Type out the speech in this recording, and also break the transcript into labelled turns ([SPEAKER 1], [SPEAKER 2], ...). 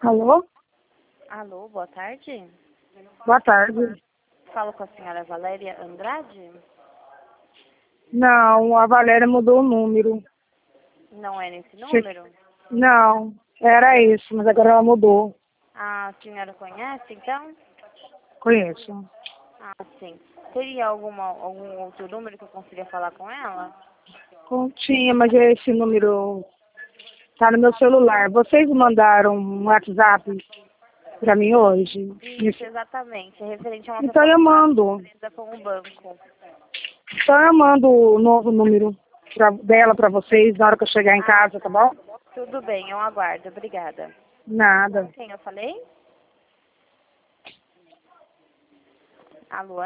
[SPEAKER 1] Alô?
[SPEAKER 2] Alô, boa tarde.
[SPEAKER 1] Boa tarde.
[SPEAKER 2] Falo com a senhora Valéria Andrade?
[SPEAKER 1] Não, a Valéria mudou o número.
[SPEAKER 2] Não é nesse número?
[SPEAKER 1] Não, era isso, mas agora ela mudou.
[SPEAKER 2] A senhora conhece, então?
[SPEAKER 1] Conheço.
[SPEAKER 2] Ah, sim. Teria algum outro número que eu consiga falar com ela?
[SPEAKER 1] Tinha, mas esse número tá no meu celular. Vocês mandaram um WhatsApp pra mim hoje?
[SPEAKER 2] Isso, exatamente. É referente a uma
[SPEAKER 1] Então eu mando.
[SPEAKER 2] empresa com o banco.
[SPEAKER 1] Então eu mando o novo número dela pra vocês na hora que eu chegar em casa, tá bom?
[SPEAKER 2] Tudo bem, eu aguardo. Obrigada.
[SPEAKER 1] Nada.
[SPEAKER 2] Quem eu falei? Alô?